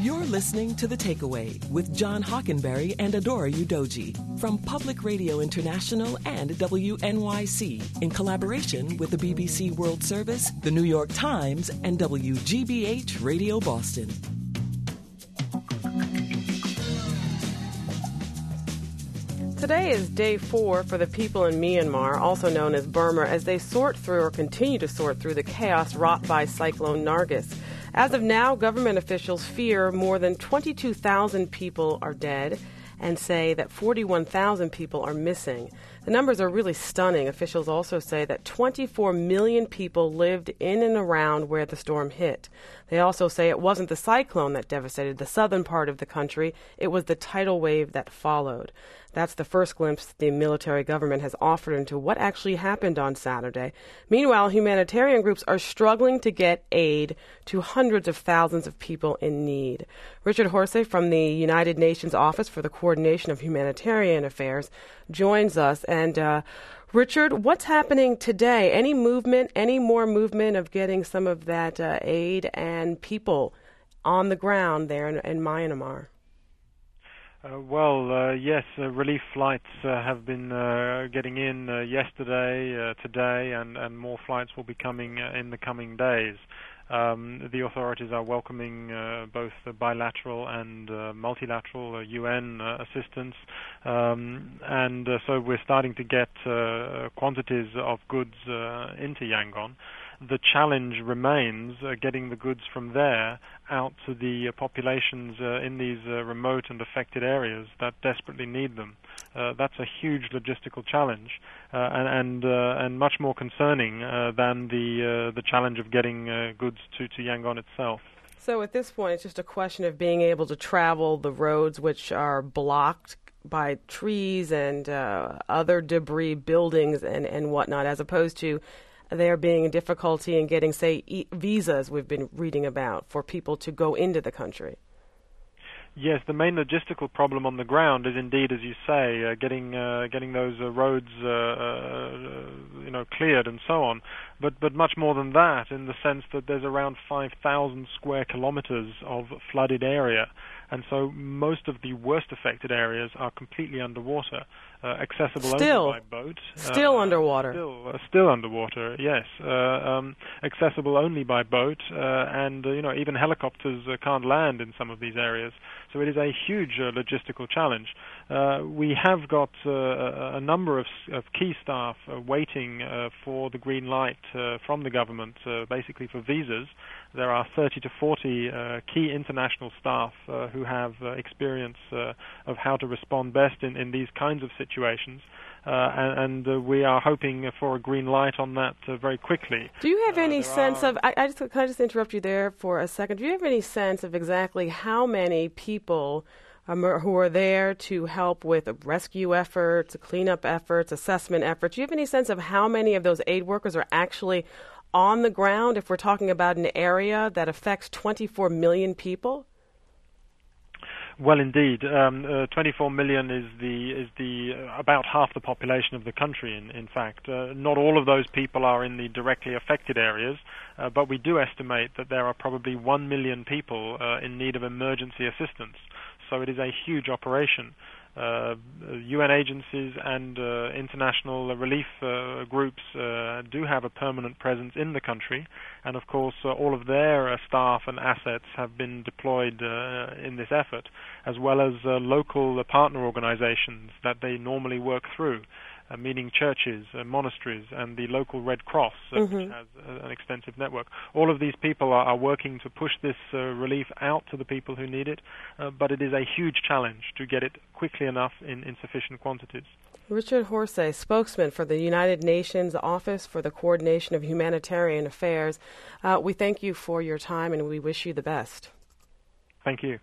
You're listening to The Takeaway with John Hockenberry and Adora Udoji from Public Radio International and WNYC in collaboration with the BBC World Service, the New York Times, and WGBH Radio Boston. Today is day 4 for the people in Myanmar, also known as Burma, as they sort through or continue to sort through the chaos wrought by Cyclone Nargis. As of now, government officials fear more than 22,000 people are dead and say that 41,000 people are missing. The numbers are really stunning. Officials also say that 24 million people lived in and around where the storm hit. They also say it wasn't the cyclone that devastated the southern part of the country. It was the tidal wave that followed. That's the first glimpse the military government has offered into what actually happened on Saturday. Meanwhile, humanitarian groups are struggling to get aid to hundreds of thousands of people in need. Richard Horsey from the United Nations Office for the Coordination of Humanitarian Affairs joins us. And Richard, what's happening today? Any more movement of getting some of that aid and people on the ground there in Myanmar? Yes, relief flights have been getting in yesterday, today, and more flights will be coming in the coming days. The authorities are welcoming both the bilateral and multilateral UN assistance, and so we're starting to get quantities of goods into Yangon. The challenge remains getting the goods from there out to the populations in these remote and affected areas that desperately need them. That's a huge logistical challenge, and much more concerning than the challenge of getting goods to Yangon itself. So at this point, it's just a question of being able to travel the roads which are blocked by trees and other debris, buildings and whatnot, as opposed to there being a difficulty in getting, say, visas we've been reading about for people to go into the country. Yes, the main logistical problem on the ground is indeed, as you say, getting those roads, cleared and so on. But much more than that, in the sense that there's around 5,000 square kilometers of flooded area, and so most of the worst affected areas are completely underwater, accessible only by boat. Still underwater. Still underwater. Yes, accessible only by boat, and even helicopters can't land in some of these areas. So it is a huge logistical challenge. We have got a number of key staff waiting for the green light from the government, basically for visas. There are 30 to 40 key international staff who have experience of how to respond best in these kinds of situations. And we are hoping for a green light on that very quickly. Do you have any sense of, can I just interrupt you there for a second? Do you have any sense of exactly how many people who are there to help with rescue efforts, cleanup efforts, assessment efforts? Do you have any sense of how many of those aid workers are actually on the ground if we're talking about an area that affects 24 million people? Well, indeed, 24 million is the about half the population of the country. In fact, not all of those people are in the directly affected areas, but we do estimate that there are probably 1 million people in need of emergency assistance. So it is a huge operation. UN agencies and international relief groups do have a permanent presence in the country, and of course all of their staff and assets have been deployed in this effort, as well as local partner organizations that they normally work through, meaning churches, monasteries, and the local Red Cross, which has an extensive network. All of these people are working to push this relief out to the people who need it, but it is a huge challenge to get it quickly enough in sufficient quantities. Richard Horsey, spokesman for the United Nations Office for the Coordination of Humanitarian Affairs. We thank you for your time, and we wish you the best. Thank you.